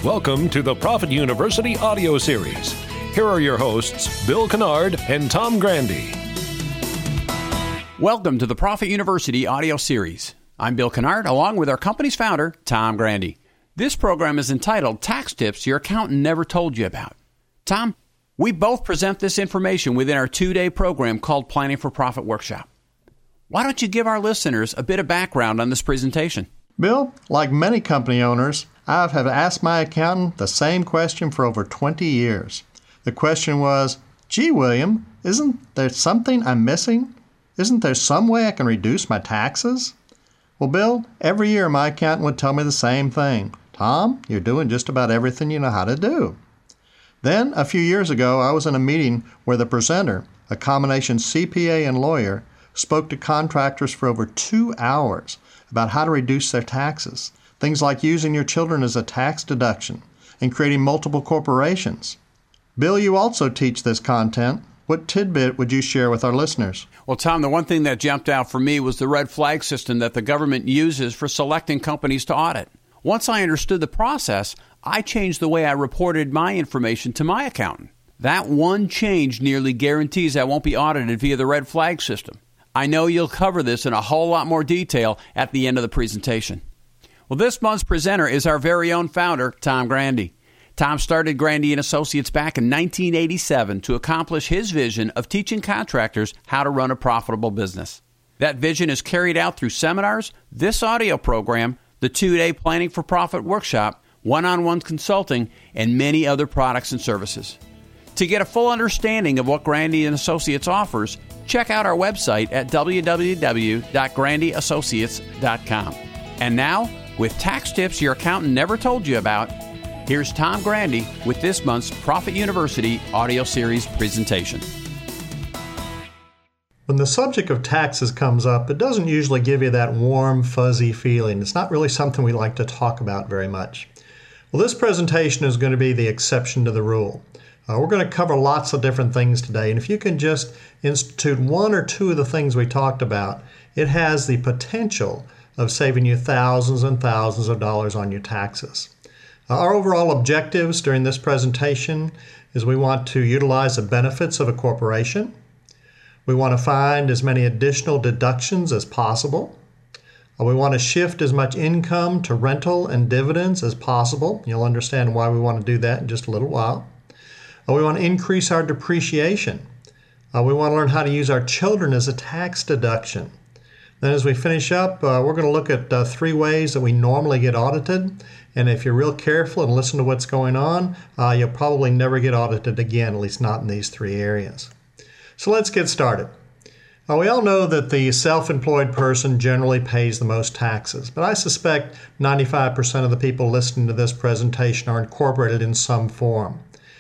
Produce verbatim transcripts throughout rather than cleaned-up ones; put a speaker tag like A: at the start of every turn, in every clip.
A: Welcome to the Profit University audio series. Here are your hosts, Bill Kennard and Tom Grandy.
B: Welcome to the Profit University audio series. I'm Bill Kennard, along with our company's founder, Tom Grandy. This program is entitled Tax Tips Your Accountant Never Told You About. Tom, we both present this information within our two-day program called Planning for Profit Workshop. Why don't you give our listeners a bit of background on this presentation?
C: Bill, like many company owners, I have asked my accountant the same question for over twenty years. The question was, gee, William, isn't there something I'm missing? Isn't there some way I can reduce my taxes? Well, Bill, every year my accountant would tell me the same thing. Tom, you're doing just about everything you know how to do. Then, a few years ago, I was in a meeting where the presenter, a combination C P A and lawyer, spoke to contractors for over two hours about how to reduce their taxes. Things like using your children as a tax deduction and creating multiple corporations. Bill, you also teach this content. What tidbit would you share with our listeners?
B: Well, Tom, the one thing that jumped out for me was the red flag system that the government uses for selecting companies to audit. Once I understood the process, I changed the way I reported my information to my accountant. That one change nearly guarantees I won't be audited via the red flag system. I know you'll cover this in a whole lot more detail at the end of the presentation. Well, this month's presenter is our very own founder, Tom Grandy. Tom started Grandy and Associates back in nineteen eighty-seven to accomplish his vision of teaching contractors how to run a profitable business. That vision is carried out through seminars, this audio program, the two-day Planning for Profit Workshop, one-on-one consulting, and many other products and services. To get a full understanding of what Grandy and Associates offers, check out our website at w w w dot grandy associates dot com. And now, with tax tips your accountant never told you about, here's Tom Grandy with this month's Profit University audio series presentation.
C: When the subject of taxes comes up, it doesn't usually give you that warm, fuzzy feeling. It's not really something we like to talk about very much. Well, this presentation is going to be the exception to the rule. Uh, we're going to cover lots of different things today, and if you can just institute one or two of the things we talked about, it has the potential of saving you thousands and thousands of dollars on your taxes. Uh, our overall objectives during this presentation is we want to utilize the benefits of a corporation. We want to find as many additional deductions as possible. Uh, we want to shift as much income to rental and dividends as possible. You'll understand why we want to do that in just a little while. Uh, we want to increase our depreciation. Uh, we want to learn how to use our children as a tax deduction. Then as we finish up, uh, we're going to look at uh, three ways that we normally get audited. And if you're real careful and listen to what's going on, uh, you'll probably never get audited again, at least not in these three areas. So let's get started. Uh, we all know that the self-employed person generally pays the most taxes, but I suspect ninety-five percent of the people listening to this presentation are incorporated in some form.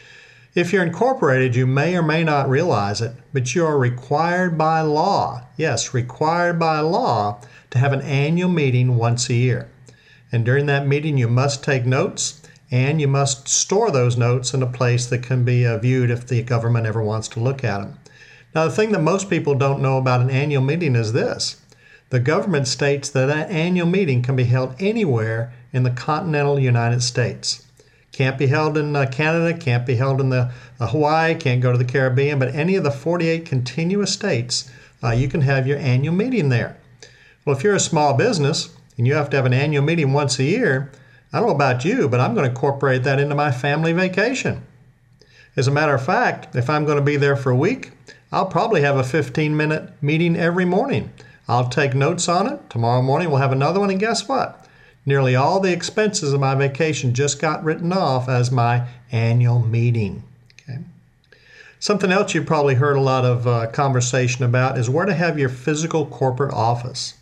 C: If you're incorporated, you may or may not realize it, but you are required by law, yes, required by law, to have an annual meeting once a year. And during that meeting, you must take notes, and you must store those notes in a place that can be uh, viewed if the government ever wants to look at them. Now, the thing that most people don't know about an annual meeting is this. The government states that an annual meeting can be held anywhere in the continental United States. Can't be held in uh, Canada, can't be held in the uh, Hawaii, can't go to the Caribbean, but any of the forty-eight continuous states, uh, you can have your annual meeting there. Well, if you're a small business and you have to have an annual meeting once a year, I don't know about you, but I'm going to incorporate that into my family vacation. As a matter of fact, if I'm going to be there for a week, I'll probably have a fifteen-minute meeting every morning. I'll take notes on it. Tomorrow morning we'll have another one, and guess what? Nearly all the expenses of my vacation just got written off as my annual meeting. Okay. Something else you've probably heard a lot of uh, conversation about is where to have your physical corporate office.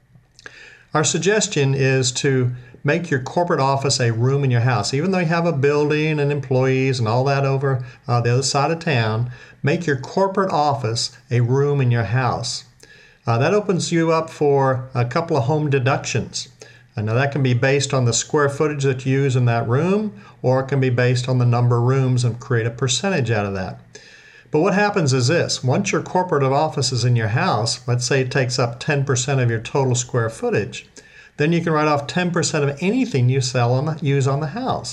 C: Our suggestion is to make your corporate office a room in your house. Even though you have a building and employees and all that over uh, the other side of town, make your corporate office a room in your house. Uh, that opens you up for a couple of home deductions. And now that can be based on the square footage that you use in that room, or it can be based on the number of rooms and create a percentage out of that. But what happens is this. Once your corporate office is in your house, let's say it takes up ten percent of your total square footage, then you can write off ten percent of anything you sell and use on the house.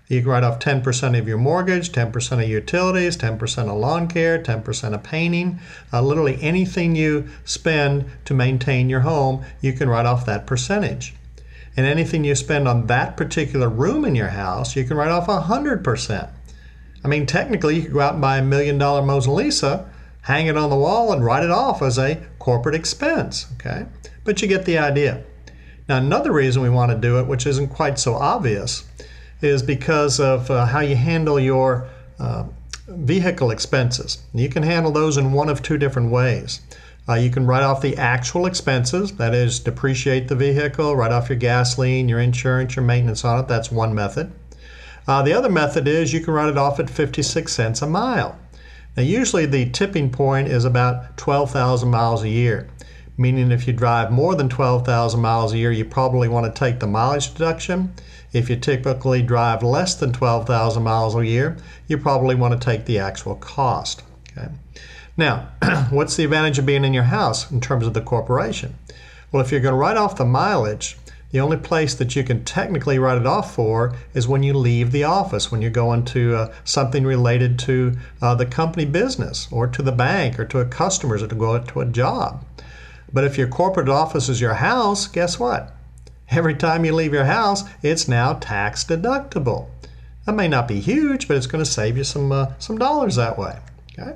C: You can write off ten percent of your mortgage, ten percent of utilities, ten percent of lawn care, ten percent of painting. Uh, literally anything you spend to maintain your home, you can write off that percentage. And anything you spend on that particular room in your house, you can write off one hundred percent. I mean, technically, you could go out and buy a million dollar Mona Lisa, hang it on the wall, and write it off as a corporate expense, okay? But you get the idea. Now, another reason we want to do it, which isn't quite so obvious, is because of uh, how you handle your uh, vehicle expenses. You can handle those in one of two different ways. Uh, you can write off the actual expenses, that is, depreciate the vehicle, write off your gasoline, your insurance, your maintenance on it. That's one method. Uh, the other method is you can write it off at fifty-six cents a mile. Now, usually the tipping point is about twelve thousand miles a year, meaning if you drive more than twelve thousand miles a year, you probably want to take the mileage deduction. If you typically drive less than twelve thousand miles a year, you probably want to take the actual cost. Okay. Now, what's the advantage of being in your house in terms of the corporation? Well, if you're going to write off the mileage, the only place that you can technically write it off for is when you leave the office, when you're going to uh, something related to uh, the company business or to the bank or to a customer or to go to a job. But if your corporate office is your house, guess what? Every time you leave your house, it's now tax deductible. That may not be huge, but it's going to save you some uh, some dollars that way. Okay.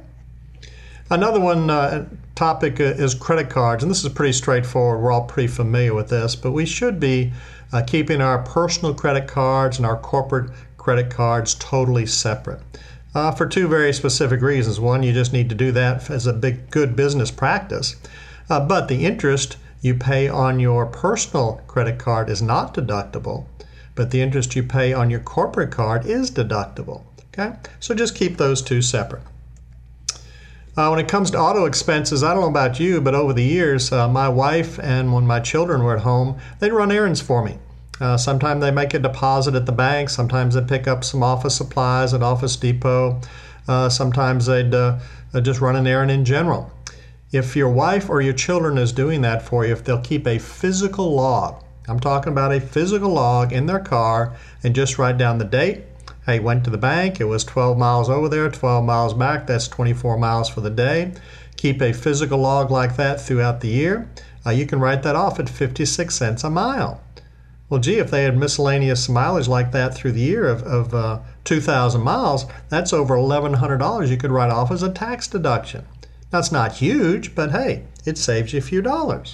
C: Another one uh, topic is credit cards, and this is pretty straightforward. We're all pretty familiar with this, but we should be uh, keeping our personal credit cards and our corporate credit cards totally separate uh, for two very specific reasons. One, you just need to do that as a big, good business practice, uh, but the interest you pay on your personal credit card is not deductible, but the interest you pay on your corporate card is deductible. Okay, so just keep those two separate. Uh, when it comes to auto expenses, I don't know about you, but over the years, uh, my wife and when my children were at home, they'd run errands for me. Uh, sometimes they make a deposit at the bank. Sometimes they pick up some office supplies at Office Depot. Uh, sometimes they'd uh, just run an errand in general. If your wife or your children is doing that for you, if they'll keep a physical log, I'm talking about a physical log in their car and just write down the date. Hey, went to the bank, it was twelve miles over there, twelve miles back, that's twenty-four miles for the day. Keep a physical log like that throughout the year. Uh, you can write that off at fifty-six cents a mile. Well, gee, if they had miscellaneous mileage like that through the year of, of uh, two thousand miles, that's over eleven hundred dollars you could write off as a tax deduction. That's not huge, but hey, it saves you a few dollars.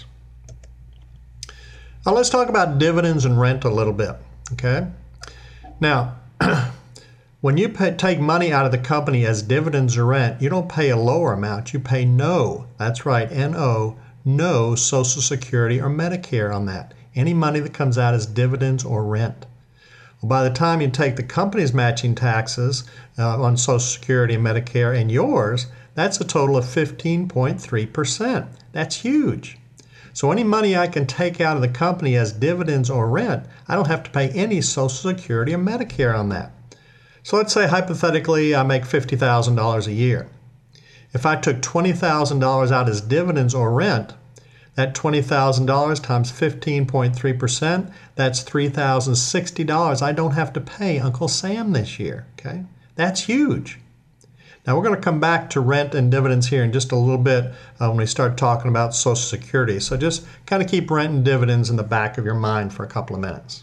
C: Now let's talk about dividends and rent a little bit, okay? Now, when you pay, take money out of the company as dividends or rent, you don't pay a lower amount. You pay no, that's right, N O, no Social Security or Medicare on that. Any money that comes out as dividends or rent. Well, by the time you take the company's matching taxes uh, on Social Security and Medicare and yours, that's a total of fifteen point three percent. That's huge. So any money I can take out of the company as dividends or rent, I don't have to pay any Social Security or Medicare on that. So let's say hypothetically I make fifty thousand dollars a year. If I took twenty thousand dollars out as dividends or rent, that twenty thousand dollars times fifteen point three percent, that's three thousand sixty dollars I don't have to pay Uncle Sam this year. Okay, that's huge. Now we're going to come back to rent and dividends here in just a little bit uh, when we start talking about Social Security. So just kind of keep rent and dividends in the back of your mind for a couple of minutes.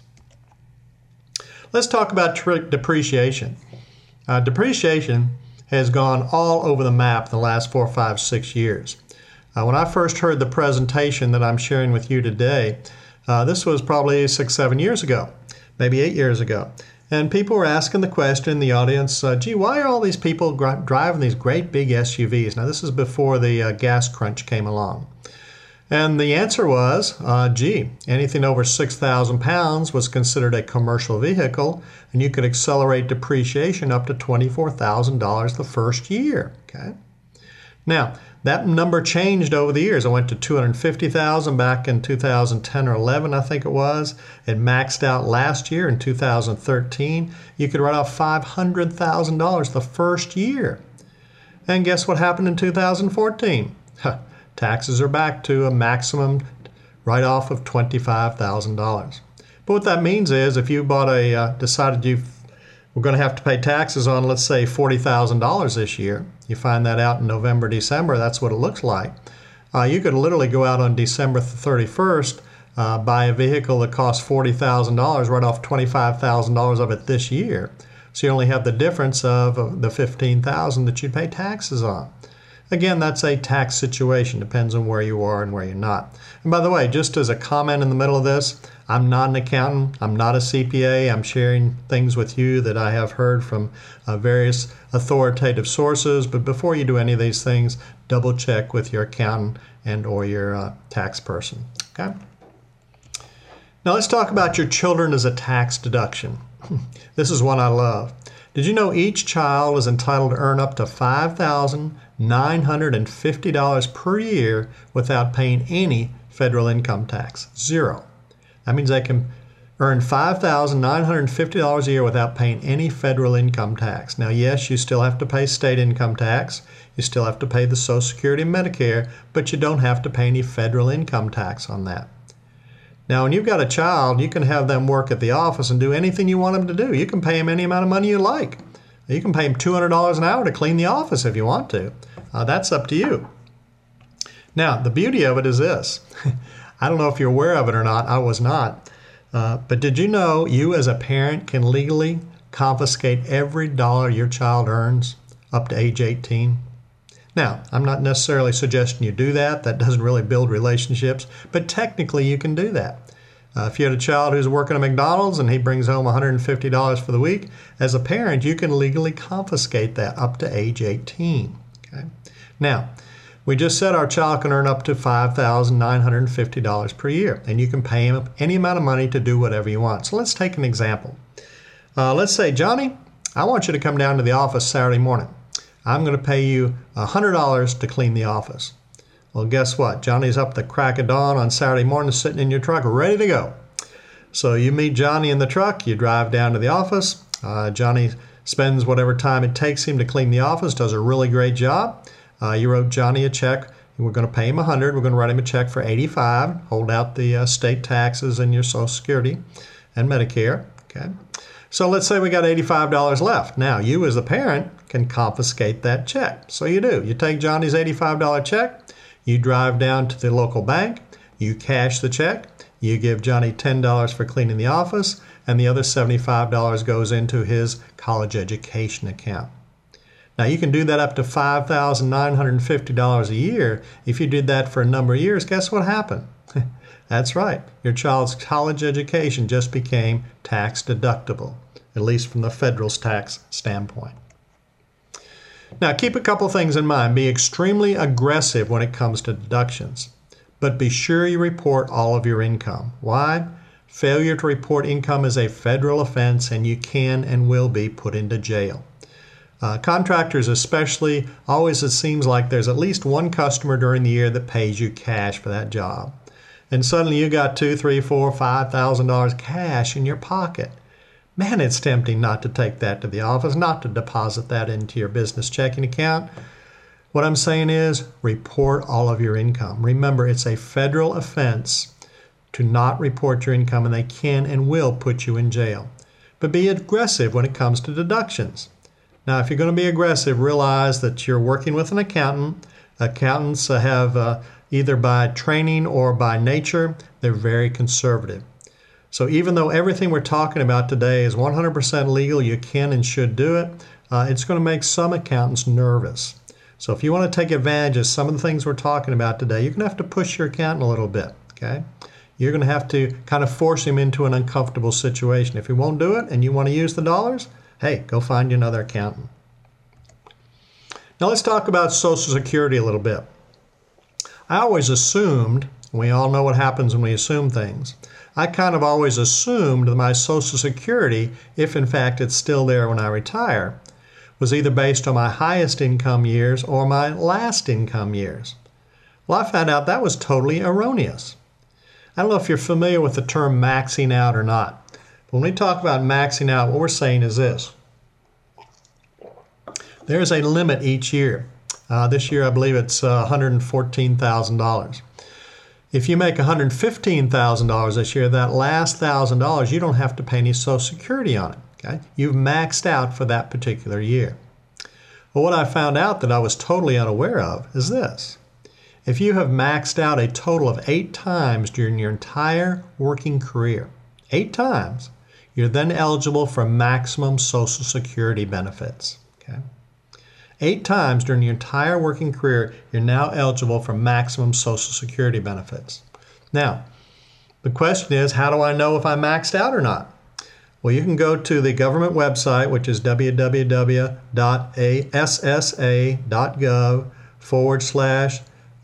C: Let's talk about tri- depreciation. Uh, depreciation has gone all over the map the last four, five, six years. Uh, when I first heard the presentation that I'm sharing with you today, uh, this was probably six, seven years ago, maybe eight years ago. And people were asking the question in the audience, uh, gee, why are all these people gr- driving these great big S U Vs? Now, this is before the uh, gas crunch came along. And the answer was, uh, gee, anything over six thousand pounds was considered a commercial vehicle, and you could accelerate depreciation up to twenty-four thousand dollars the first year. Okay. Now, that number changed over the years. It went to two hundred fifty thousand dollars back in two thousand ten or eleven, I think it was. It maxed out last year in two thousand thirteen. You could write off five hundred thousand dollars the first year. And guess what happened in two thousand fourteen? Huh. Taxes are back to a maximum write-off of twenty-five thousand dollars. But what that means is if you bought a, uh, decided you we're going to have to pay taxes on, let's say, forty thousand dollars this year. You find that out in November, December, that's what it looks like. Uh, you could literally go out on December thirty-first, uh, buy a vehicle that costs forty thousand dollars, write off twenty-five thousand dollars of it this year. So you only have the difference of the fifteen thousand dollars that you'd pay taxes on. Again, that's a tax situation. Depends on where you are and where you're not. And by the way, just as a comment in the middle of this, I'm not an accountant. I'm not a C P A. I'm sharing things with you that I have heard from uh, various authoritative sources. But before you do any of these things, double check with your accountant and or your uh, tax person. Okay? Now let's talk about your children as a tax deduction. This is one I love. Did you know each child is entitled to earn up to five thousand nine hundred fifty dollars per year without paying any federal income tax? Zero. That means they can earn five thousand nine hundred fifty dollars a year without paying any federal income tax. Now, yes, you still have to pay state income tax. You still have to pay the Social Security and Medicare, but you don't have to pay any federal income tax on that. Now, when you've got a child, you can have them work at the office and do anything you want them to do. You can pay them any amount of money you like. You can pay them two hundred dollars an hour to clean the office if you want to. Uh, that's up to you. Now, the beauty of it is this. I don't know if you're aware of it or not. I was not. Uh, but did you know you as a parent can legally confiscate every dollar your child earns up to age eighteen? Now, I'm not necessarily suggesting you do that. That doesn't really build relationships, but technically you can do that. Uh, if you had a child who's working at McDonald's and he brings home one hundred fifty dollars for the week, as a parent, you can legally confiscate that up to age eighteen. Okay? Now, we just said our child can earn up to five thousand nine hundred fifty dollars per year, and you can pay him any amount of money to do whatever you want. So let's take an example. Uh, let's say, Johnny, I want you to come down to the office Saturday morning. I'm going to pay you one hundred dollars to clean the office. Well, guess what? Johnny's up the crack of dawn on Saturday morning sitting in your truck ready to go. So you meet Johnny in the truck, you drive down to the office. Uh, Johnny spends whatever time it takes him to clean the office, does a really great job. Uh, you wrote Johnny a check. We're going to pay him one hundred dollars. We're going to write him a check for eighty-five dollars, hold out the uh, state taxes and your Social Security and Medicare. Okay. So let's say we got eighty-five dollars left. Now, you as a parent can confiscate that check. So you do. You take Johnny's eighty-five dollars check, you drive down to the local bank, you cash the check, you give Johnny ten dollars for cleaning the office, and the other seventy-five dollars goes into his college education account. Now, you can do that up to five thousand nine hundred fifty dollars a year. If you did that for a number of years, guess what happened? That's right. Your child's college education just became tax deductible, at least from the federal tax standpoint. Now, keep a couple things in mind. Be extremely aggressive when it comes to deductions, but be sure you report all of your income. Why? Failure to report income is a federal offense, and you can and will be put into jail. Uh, contractors especially, always it seems like there's at least one customer during the year that pays you cash for that job. And suddenly you got two, three, four, five thousand dollars cash in your pocket. Man, it's tempting not to take that to the office, not to deposit that into your business checking account. What I'm saying is report all of your income. Remember, it's a federal offense to not report your income, and they can and will put you in jail. But be aggressive when it comes to deductions. Now, if you're going to be aggressive, realize that you're working with an accountant. Accountants have uh, either by training or by nature, they're very conservative. So even though everything we're talking about today is one hundred percent legal, you can and should do it, uh, it's going to make some accountants nervous. So if you want to take advantage of some of the things we're talking about today, you're going to have to push your accountant a little bit, okay? You're going to have to kind of force him into an uncomfortable situation. If he won't do it and you want to use the dollars, hey, go find you another accountant. Now let's talk about Social Security a little bit. I always assumed, we all know what happens when we assume things, I kind of always assumed that my Social Security, if in fact it's still there when I retire, was either based on my highest income years or my last income years. Well, I found out that was totally erroneous. I don't know if you're familiar with the term maxing out or not. But when we talk about maxing out, what we're saying is this. There's a limit each year. Uh, this year, I believe it's uh, one hundred fourteen thousand dollars. If you make one hundred fifteen thousand dollars this year, that last one thousand dollars, you don't have to pay any Social Security on it. Okay? You've maxed out for that particular year. Well, what I found out that I was totally unaware of is this. If you have maxed out a total of eight times during your entire working career, eight times, you're then eligible for maximum Social Security benefits. Okay? Eight times during your entire working career, you're now eligible for maximum Social Security benefits. Now, the question is, how do I know if I maxed out or not? Well, you can go to the government website, which is www.assa.gov forward slash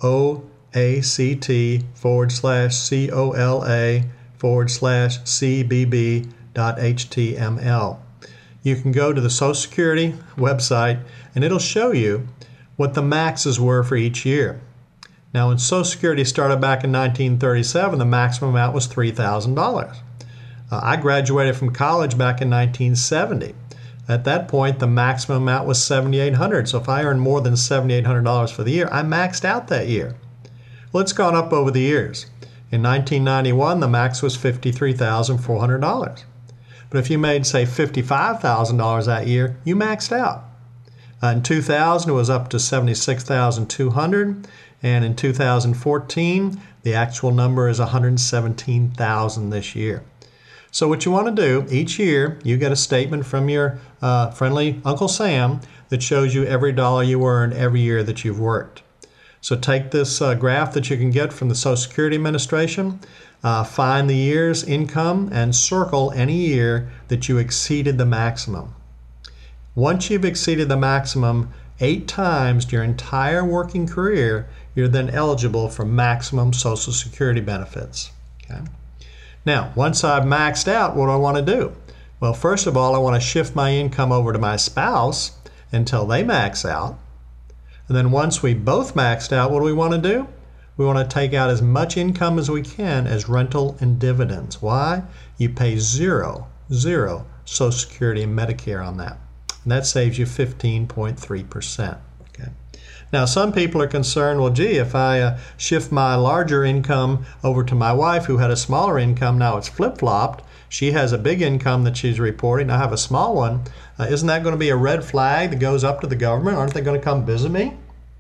C: OACT forward slash COLA forward slash CBB dot HTML. You can go to the Social Security website and it'll show you what the maxes were for each year. Now, when Social Security started back in nineteen thirty-seven, the maximum amount was three thousand dollars. Uh, I graduated from college back in nineteen seventy. At that point, the maximum amount was seven thousand eight hundred dollars. So if I earned more than seven thousand eight hundred dollars for the year, I maxed out that year. Well, it's gone up over the years. In nineteen ninety-one, the max was fifty-three thousand four hundred dollars. But if you made, say, fifty-five thousand dollars that year, you maxed out. Uh, in two thousand, it was up to seventy-six thousand two hundred dollars. And in two thousand fourteen, the actual number is one hundred seventeen thousand dollars this year. So what you want to do, each year, you get a statement from your uh, friendly Uncle Sam that shows you every dollar you earned every year that you've worked. So take this uh, graph that you can get from the Social Security Administration, uh, find the year's income, and circle any year that you exceeded the maximum. Once you've exceeded the maximum eight times your entire working career, you're then eligible for maximum Social Security benefits. Okay? Now, once I've maxed out, what do I want to do? Well, first of all, I want to shift my income over to my spouse until they max out. And then once we both maxed out, what do we want to do? We want to take out as much income as we can as rental and dividends. Why? You pay zero, zero Social Security and Medicare on that. And that saves you fifteen point three percent. Okay. Now, some people are concerned, well, gee, if I uh, shift my larger income over to my wife who had a smaller income, now it's flip-flopped. She has a big income that she's reporting. I have a small one. Uh, isn't that going to be a red flag that goes up to the government? Aren't they going to come visit me?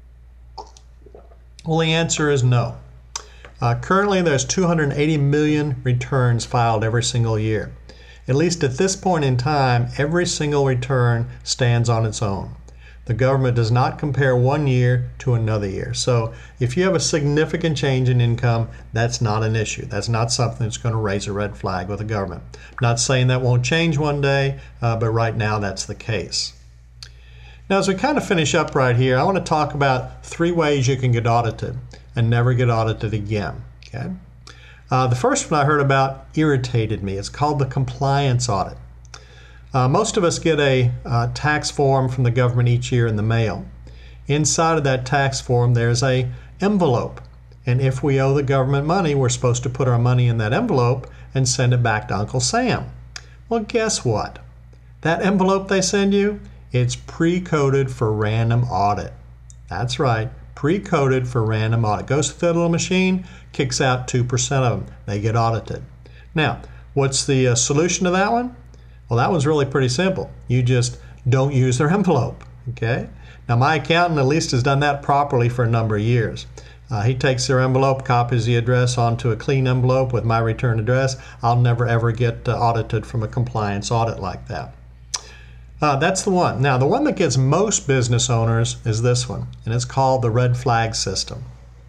C: Well, the answer is no. Uh, currently, there's two hundred eighty million returns filed every single year. At least at this point in time, every single return stands on its own. The government does not compare one year to another year. So if you have a significant change in income, that's not an issue. That's not something that's going to raise a red flag with the government. I'm not saying that won't change one day, uh, but right now that's the case. Now, as we kind of finish up right here, I want to talk about three ways you can get audited and never get audited again. Okay? Uh, the first one I heard about irritated me. It's called the compliance audit. Uh, most of us get a uh, tax form from the government each year in the mail. Inside of that tax form, there's a envelope. And if we owe the government money, we're supposed to put our money in that envelope and send it back to Uncle Sam. Well, guess what? That envelope they send you, it's pre-coded for random audit. That's right, pre-coded for random audit. Goes through that little machine, kicks out two percent of them. They get audited. Now, what's the uh, solution to that one? Well, that one's really pretty simple. You just don't use their envelope, okay? Now, my accountant at least has done that properly for a number of years. Uh, he takes their envelope, copies the address onto a clean envelope with my return address. I'll never ever get uh, audited from a compliance audit like that. Uh, that's the one. Now, the one that gets most business owners is this one, and it's called the red flag system.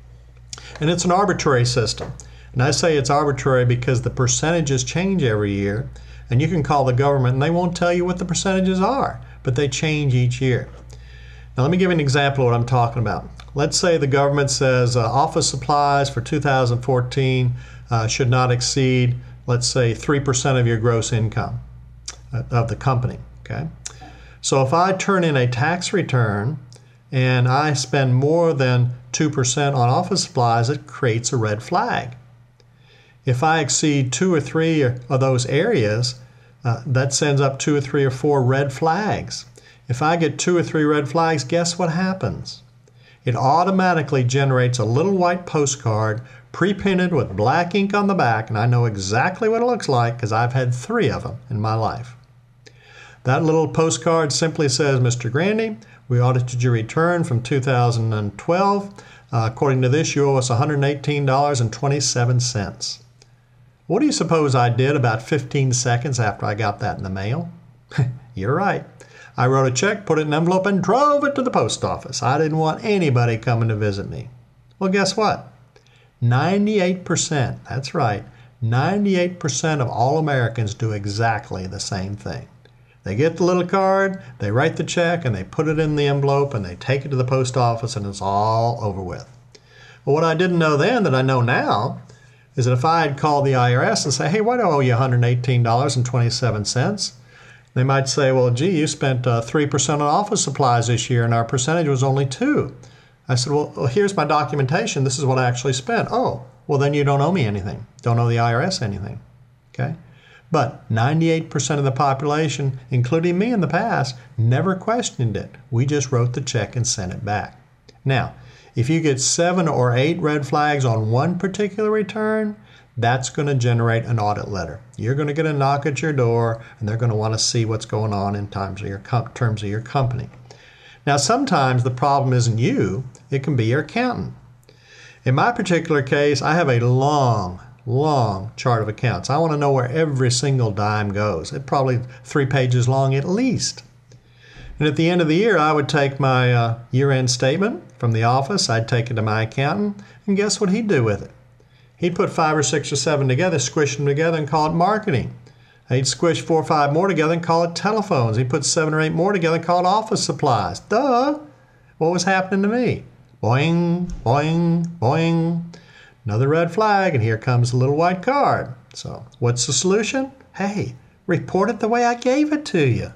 C: And it's an arbitrary system. And I say it's arbitrary because the percentages change every year, and you can call the government and they won't tell you what the percentages are, but they change each year. Now, let me give you an example of what I'm talking about. Let's say the government says uh, office supplies for two thousand fourteen uh, should not exceed, let's say, three percent of your gross income uh, of the company, okay? So if I turn in a tax return and I spend more than two percent on office supplies, it creates a red flag. If I exceed two or three of those areas, uh, that sends up two or three or four red flags. If I get two or three red flags, guess what happens? It automatically generates a little white postcard pre-printed with black ink on the back, and I know exactly what it looks like because I've had three of them in my life. That little postcard simply says, Mister Grandy, we audited your return from two thousand twelve. Uh, according to this, you owe us one hundred eighteen dollars and twenty-seven cents. What do you suppose I did about fifteen seconds after I got that in the mail? You're right. I wrote a check, put it in an envelope, and drove it to the post office. I didn't want anybody coming to visit me. Well, guess what? ninety-eight percent, that's right, ninety-eight percent of all Americans do exactly the same thing. They get the little card, they write the check, and they put it in the envelope, and they take it to the post office, and it's all over with. Well, what I didn't know then that I know now is that if I had called the I R S and say, hey, why do I owe you one hundred eighteen dollars and twenty-seven cents? They might say, well, gee, you spent uh, three percent on office supplies this year, and our percentage was only two. I said, well, well, here's my documentation. This is what I actually spent. Oh, well, then you don't owe me anything. Don't owe the I R S anything. Okay? But ninety-eight percent of the population, including me in the past, never questioned it. We just wrote the check and sent it back. Now, if you get seven or eight red flags on one particular return, that's going to generate an audit letter. You're going to get a knock at your door, and they're going to want to see what's going on in terms of your, com- terms of your company. Now, sometimes the problem isn't you. It can be your accountant. In my particular case, I have a long, long chart of accounts. I want to know where every single dime goes. It's probably three pages long at least. And at the end of the year, I would take my uh, year-end statement from the office. I'd take it to my accountant, and guess what he'd do with it? He'd put five or six or seven together, squish them together, and call it marketing. He'd squish four or five more together and call it telephones. He'd put seven or eight more together and call it office supplies. Duh! What was happening to me? Boing, boing, boing. Another red flag, and here comes a little white card. So what's the solution? Hey, report it the way I gave it to you.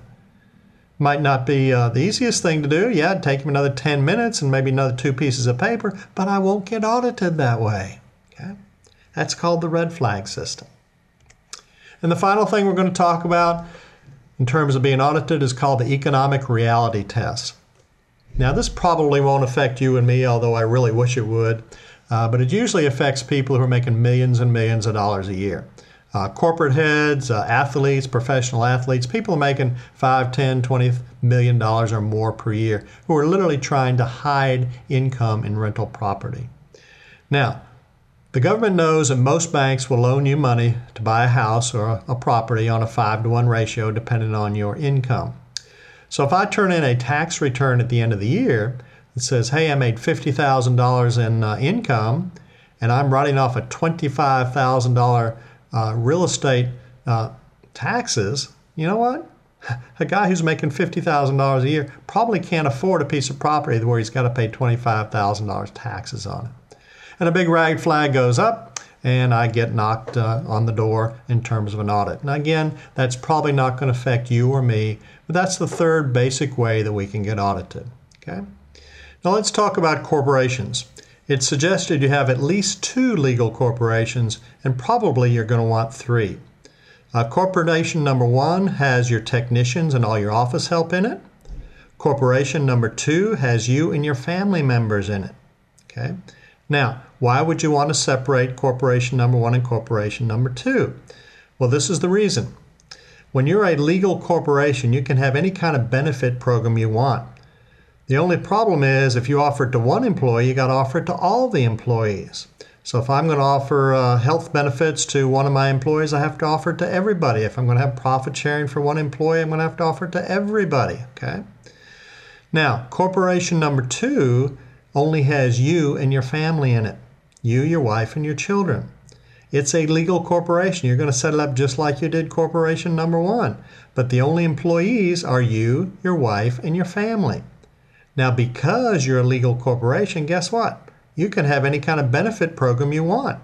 C: Might not be uh, the easiest thing to do. Yeah, it'd take him another ten minutes and maybe another two pieces of paper, but I won't get audited that way. Okay? That's called the red flag system. And the final thing we're going to talk about in terms of being audited is called the economic reality test. Now, this probably won't affect you and me, although I really wish it would, uh, but it usually affects people who are making millions and millions of dollars a year. Uh, corporate heads, uh, athletes, professional athletes, people making five, ten, twenty million dollars or more per year who are literally trying to hide income in rental property. Now, the government knows that most banks will loan you money to buy a house or a, a property on a five to one ratio depending on your income. So if I turn in a tax return at the end of the year that says, hey, I made fifty thousand dollars in uh, income and I'm writing off a twenty-five thousand dollars uh, real estate uh, taxes, you know what? A guy who's making fifty thousand dollars a year probably can't afford a piece of property where he's got to pay twenty-five thousand dollars taxes on it. And a big red flag goes up, and I get knocked uh, on the door in terms of an audit. Now again, that's probably not going to affect you or me, but that's the third basic way that we can get audited. Okay? Now let's talk about corporations. It's suggested you have at least two legal corporations, and probably you're going to want three. Uh, corporation number one has your technicians and all your office help in it. Corporation number two has you and your family members in it. Okay? Now, why would you want to separate corporation number one and corporation number two? Well, this is the reason. When you're a legal corporation, you can have any kind of benefit program you want. The only problem is if you offer it to one employee, you got to offer it to all the employees. So if I'm going to offer uh, health benefits to one of my employees, I have to offer it to everybody. If I'm going to have profit sharing for one employee, I'm going to have to offer it to everybody. Okay? Now, corporation number two only has you and your family in it. You, your wife, and your children. It's a legal corporation. You're going to set it up just like you did corporation number one. But the only employees are you, your wife, and your family. Now, because you're a legal corporation, guess what? You can have any kind of benefit program you want.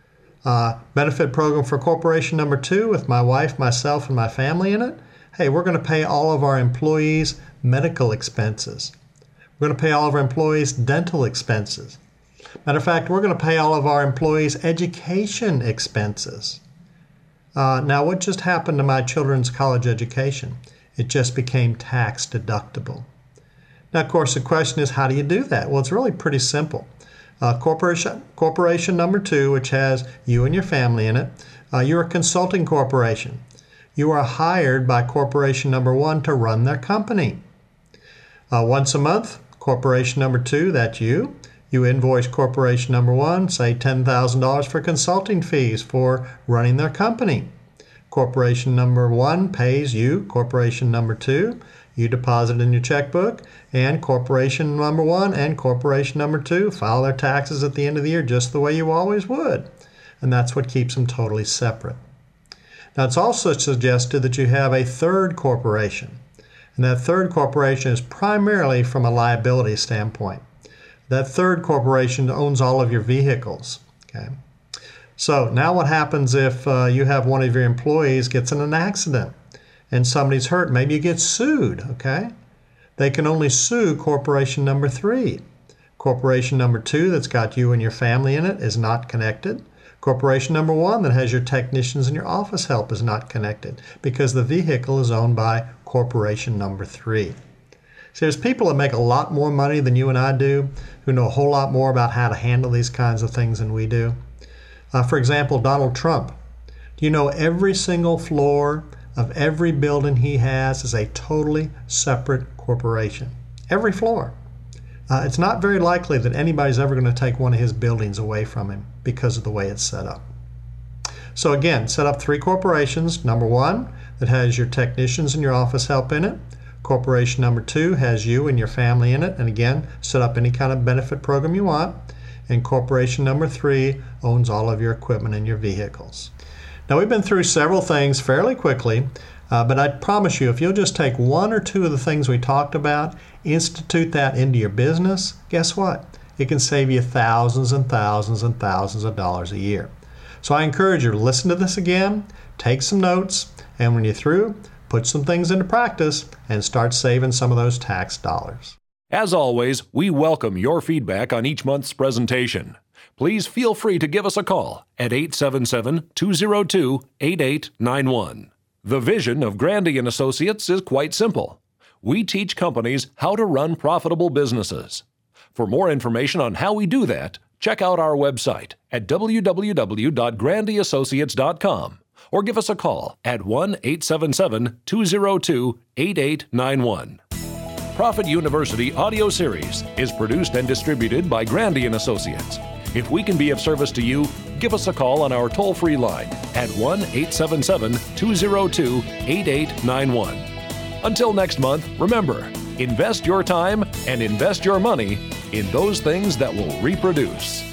C: Uh, benefit program for corporation number two with my wife, myself, and my family in it. Hey, we're going to pay all of our employees' medical expenses. We're going to pay all of our employees' dental expenses. Matter of fact, we're going to pay all of our employees' education expenses. Uh, now, what just happened to my children's college education? It just became tax deductible. Now, of course, the question is, how do you do that? Well, it's really pretty simple. Uh, corporation, corporation number two, which has you and your family in it, uh, you're a consulting corporation. You are hired by corporation number one to run their company. Uh, once a month, corporation number two, that's you, you invoice corporation number one, say ten thousand dollars for consulting fees for running their company. Corporation number one pays you, corporation number two, you deposit in your checkbook, and corporation number one and corporation number two file their taxes at the end of the year just the way you always would. And that's what keeps them totally separate. Now, it's also suggested that you have a third corporation. And that third corporation is primarily from a liability standpoint. That third corporation owns all of your vehicles. Okay. So now what happens if uh, you have one of your employees gets in an accident and somebody's hurt? Maybe you get sued, okay? They can only sue corporation number three. Corporation number two that's got you and your family in it is not connected. Corporation number one that has your technicians and your office help is not connected because the vehicle is owned by corporation number three. So there's people that make a lot more money than you and I do, who know a whole lot more about how to handle these kinds of things than we do. Uh, for example, Donald Trump. Do you know every single floor of every building he has is a totally separate corporation? Every floor. Uh, it's not very likely that anybody's ever going to take one of his buildings away from him because of the way it's set up. So again, set up three corporations. Number one, that has your technicians and your office help in it. Corporation number two has you and your family in it. And again, set up any kind of benefit program you want. And corporation number three owns all of your equipment and your vehicles. Now, we've been through several things fairly quickly, uh, but I promise you, if you'll just take one or two of the things we talked about, institute that into your business, guess what? It can save you thousands and thousands and thousands of dollars a year. So I encourage you to listen to this again, take some notes, and when you're through, put some things into practice and start saving some of those tax dollars.
A: As always, we welcome your feedback on each month's presentation. Please feel free to give us a call at eight seven seven, two zero two, eight eight nine one. The vision of Grandy and Associates is quite simple. We teach companies how to run profitable businesses. For more information on how we do that, check out our website at w w w dot grandy associates dot com or give us a call at one eight seven seven, two zero two, eight eight nine one. Profit University audio series is produced and distributed by Grandy and Associates. If we can be of service to you, give us a call on our toll-free line at one eight seven seven, two zero two, eight eight nine one. Until next month, remember, invest your time and invest your money in those things that will reproduce.